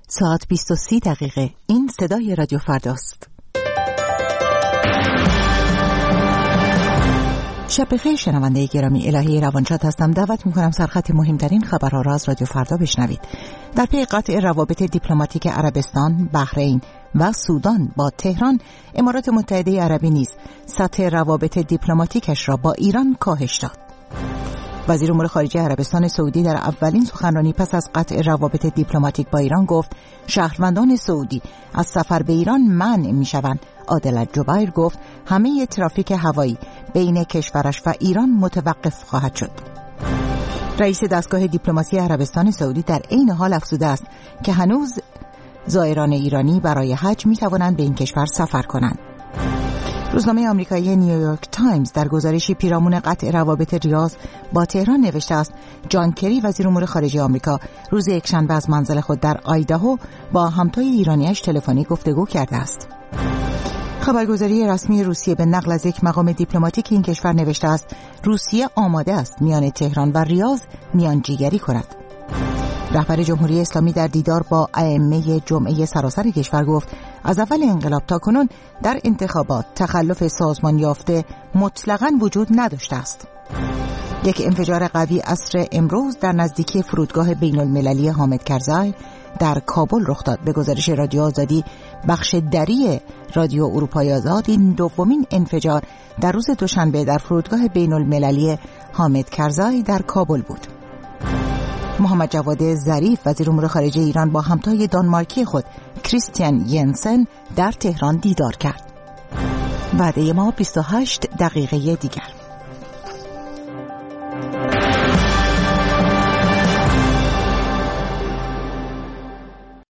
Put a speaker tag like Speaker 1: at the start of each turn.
Speaker 1: ساعت 20:30. این صدای رادیو فرداست. شب بخیر شنونده گرامی، الهی روانشاد هستم. دعوت میکنم سرخط مهمترین خبرها را از رادیو فردا بشنوید. در پی قطع روابط دیپلماتیک عربستان، بحرین و سودان با تهران، امارات متحده عربی نیز سطح روابط دیپلماتیکش را با ایران کاهش داد. وزیر امور خارجه عربستان سعودی در اولین سخنرانی پس از قطع روابط دیپلماتیک با ایران گفت شهروندان سعودی از سفر به ایران منع می‌شوند. عادل الجبیر گفت همه ترافیک هوایی بین کشورش و ایران متوقف خواهد شد. رئیس دستگاه دیپلماسی عربستان سعودی در عین حال افزوده است که هنوز زائران ایرانی برای حج می‌توانند به این کشور سفر کنند. روزنامه آمریکایی نیویورک تایمز در گزارشی پیرامون قطع روابط ریاض با تهران نوشته است جان کری وزیر امور خارجه آمریکا روز یکشنبه از منزل خود در آیداهو با همتای ایرانیش تلفنی گفتگو کرده است. خبرگزاری رسمی روسیه به نقل از یک مقام دیپلماتیک این کشور نوشته است روسیه آماده است میان تهران و ریاض میانجیگری کند. رهبر جمهوری اسلامی در دیدار با ائمه جمعه سراسر کشور گفت از اول انقلاب تا کنون در انتخابات تخلف سازمان یافته مطلقاً وجود نداشته است. یک انفجار قوی عصر امروز در نزدیکی فرودگاه بین المللی حامد کرزای در کابل رخ داد. به گزارش رادیو آزادی بخش دری رادیو اروپای آزاد، این دومین انفجار در روز دوشنبه در فرودگاه بین المللی حامد کرزای در کابل بود. محمد جواد ظریف وزیر امور خارجه ایران با همتای دانمارکی خود کریستیان ینسن در تهران دیدار کرد. وعده ما 28 دقیقه دیگر.